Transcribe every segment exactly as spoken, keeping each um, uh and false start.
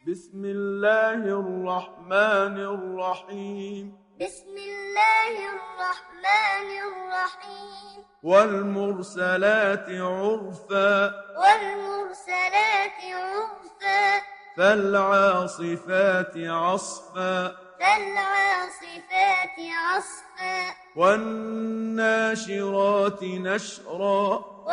بسم الله الرحمن الرحيم بسم الله الرحمن الرحيم والمرسلات عرفا والمرسلات عرفا فالعاصفات عصفا فالعاصفات عصفا والناشرات نشرا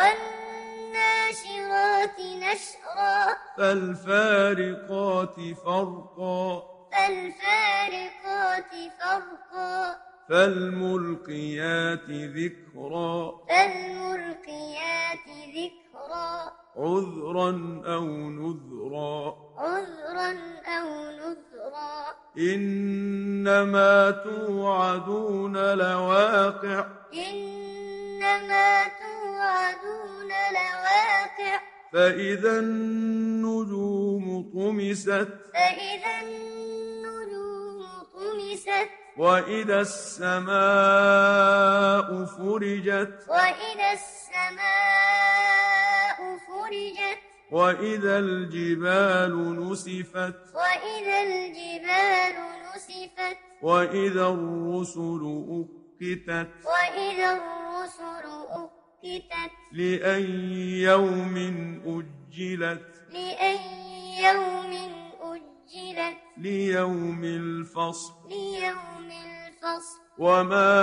والناشرات نشرا فالفارقات فرقا فالفارقات فرقا فالملقيات ذكرا فالملقيات ذكرا عذرا أو نذرا عذرا أو نذرا إنما توعدون لواقع إنما توعدون لواقع فإذا النجوم طمست فإذا النجوم طمست وإذا السماء فرجت وإذا السماء فرجت وإذا الجبال نسفت وإذا الجبال نسفت وإذا الرسل أقتت وإذا الرسل أقتت لأي يوم أجلت لأي يوم أجلت ليوم الفصل ليوم الفصل وما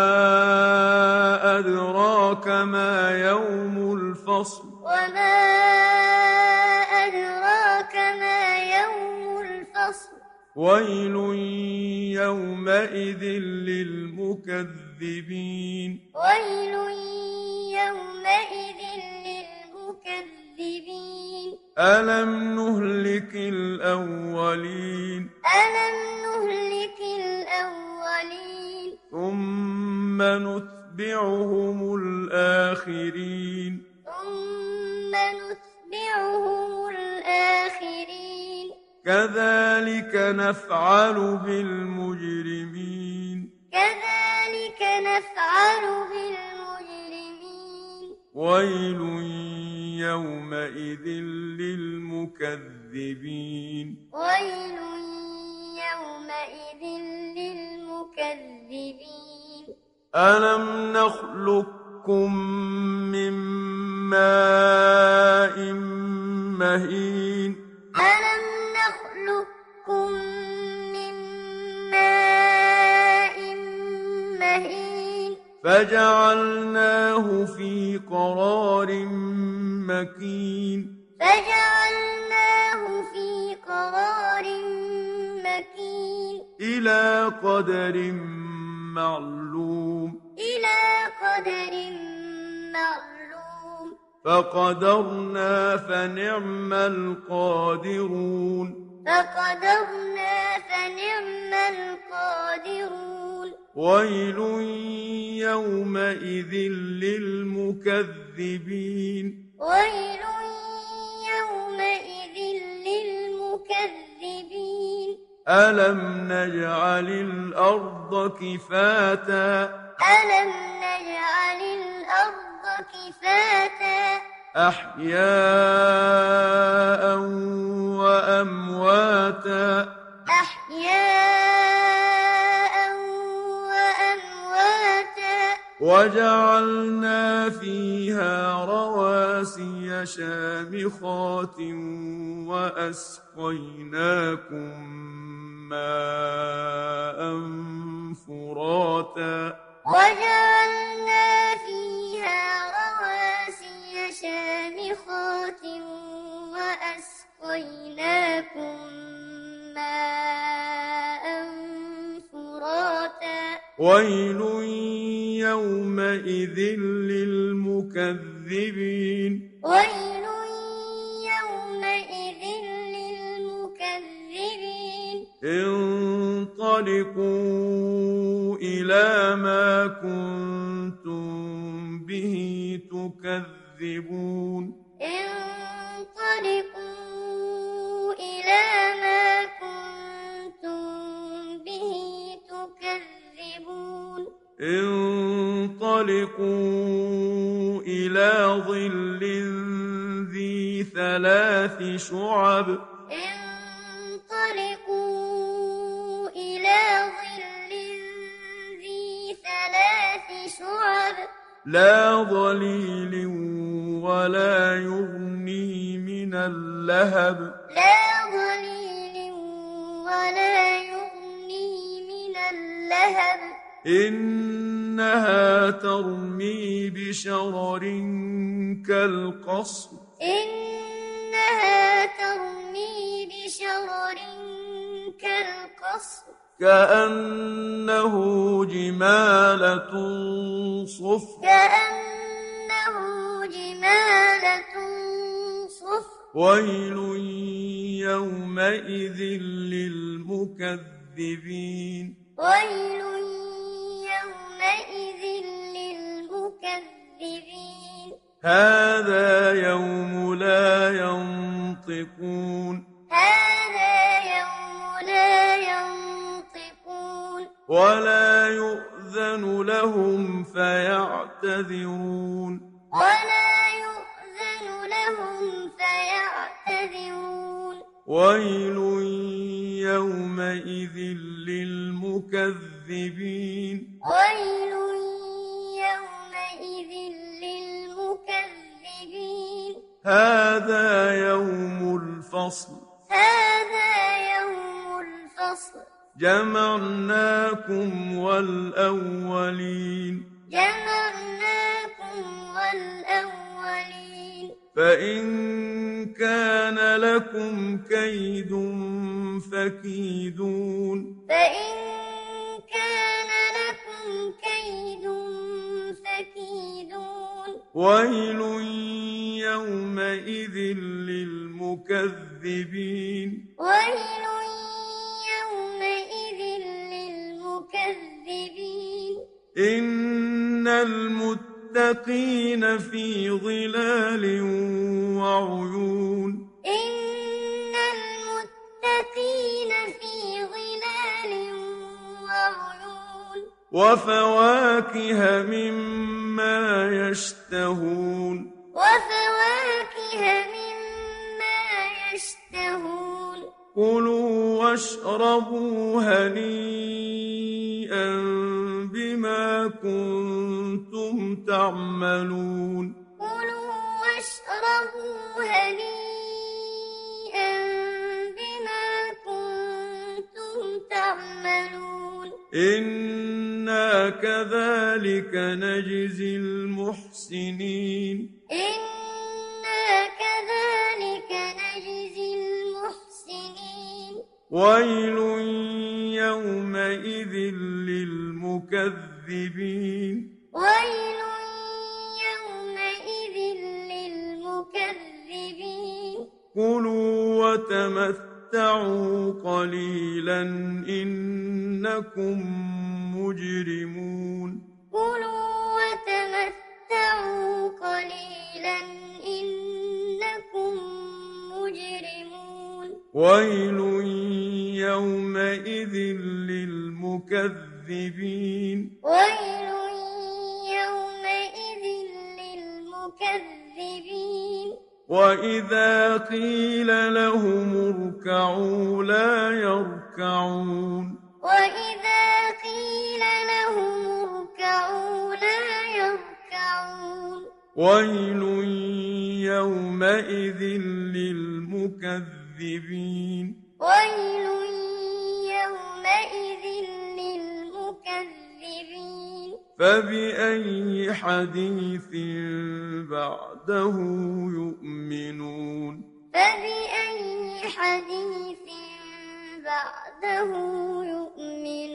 أدراك ما يوم الفصل وما أدراك ما يوم الفصل ويل يومئذ للمكذبين ويل يومئذ للمكذبين ألم نهلك الأولين ألم نهلك الأولين ثم نتبعهم الآخرين ثم نتبعهم الآخرين كذلك نفعل بالمجرمين كذلك نفعل بالمجرمين ويل يومئذ للمكذبين ويل يومئذ للمكذبين ألم نخلقكم من ماء مهين ألم نخلقكم من ماء مهين فجعلناه في قرار مكين فجعلناه في قرار مكين إلى قدر معلوم إلى قدر معلوم فقدرنا فنعم القادرون فقدرنا فنعم القادرون ويل يومئذ للمكذبين ويل يومئذ للمكذبين ألم نجعل الأرض كفاتا ألم نجعل الأرض كفاتا أحياء وأمواتا أحياء وأمواتا وجعلنا فيها رواسي شامخات وأسقيناكم ماء فراتا وجعلنا فيها رواسي شامخات وأسقيناكم ماء فراتا ويل يومئذ للمكذبين ويل يومئذ للمكذبين انطلقوا إلى ما كنتم به تكذبون انطلقوا إلى ما كنتم به تكذبون انطلقوا إلى ظل ذي ثلاث شعب انطلقوا لا ظليل ولا يغني من اللهب لا ظليل ولا يغني من اللهب إنها ترمي بشرر كالقصر إنها ترمي بشرر كالقصر كأنه جمالة صفر كأنه جمالة صفر ويل يومئذ للمكذبين ويل يومئذ للمكذبين هذا يوم لا ينطقون هذا يوم لا ينطقون ولا يؤذن لهم فيعتذرون ولا يؤذن لهم فيعتذرون ويل يومئذ للمكذبين ويل يومئذ للمكذبين هذا يوم الفصل هذا يوم الفصل جمعناكم والأولين جمعناكم والأولين فإن كان لكم كيد فكيدون فإن كان لكم كيد فكيدون ويل يومئذ للمكذبين ويل يومئذ للمكذبين إن المتقين في ظلال وعيون إن المتقين في ظلال وعيون وفواكه مما يشتهون وفواكه مما يشتهون كلوا واشربوا هنيئا بما كنتم تعملون كلوا واشربوا هنيئا بما كنتم تعملون إنا كذلك نجزي المحسنين إنا كذلك نجزي المحسنين ويل يومئذ للمكذبين ويل يومئذ للمكذبين كلوا وتمتعوا قليلا إنكم مجرمون كلوا وتمتعوا قليلا إنكم مجرمون ويل يومئذ للمكذبين ويل يومئذ للمكذبين وإذا قيل لهم اركعوا لا يركعون وإذا قيل لهم اركعوا لا يركعون ويل يومئذ للمكذبين ويل يومئذ للمكذبين فبأي حديث بعده يؤمنون فبأي حديث بعده يؤمنون